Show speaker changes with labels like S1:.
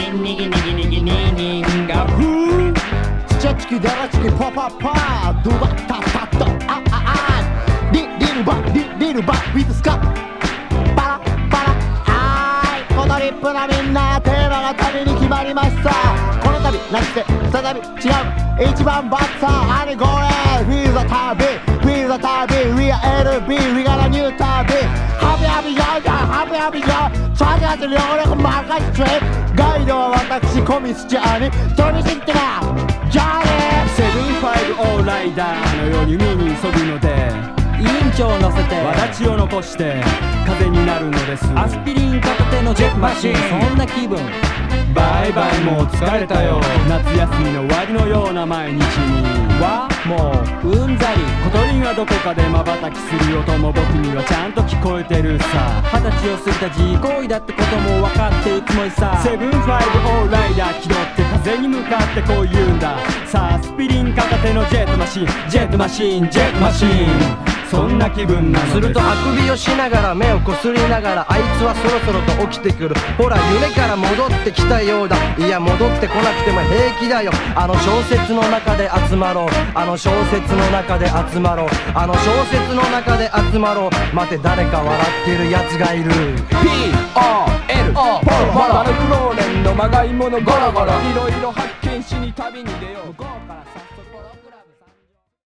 S1: ににぎにぎにぎににんがふー
S2: チャチキダラチキパパパドバタタタあああリルバウィズスカパラパラはーいこのリップなみんなテーマが旅に決まりましたこの旅なくして再び違う一番バッターあれゴーレー Feel the 旅 Feel the 旅 We are LB We got a new 旅ハビハビゴーハビハビゴーチャージャーズ両力任せてガイドは私コミスチャーに飛び知ってなじゃあね
S1: セブンファイブオーライダーのように海に急ぐので委員長を乗せてわだちを残して風になるのですアスピリン片手のジェットマシンそんな気分バイバイもう疲れたよ夏休みの終わりのような毎日にはもううんざり小鳥がどこかで瞬きする音も僕にはちゃんと聞こえてるさ20歳を過ぎた自慰行為だってことも分かってるつもりさセブンファイブオーライダー気取って風に向かってこう言うんださあアスピリン片手のジェットマシンジェットマシンジェットマシンそんな気分なのです
S3: するとあくびをしながら目をこすりながらあいつはそろそろと起きてくるほら夢から戻ってきたようだいや戻ってこなくても平気だよあの小説の中で集まろうあの小説の中で集まろうあの小説の中で集まろう待て誰か笑ってるやつがいる
S1: P.O.L. ポロポロマルフローレンのまがいものゴロゴロいろいろ発見しに旅に出よう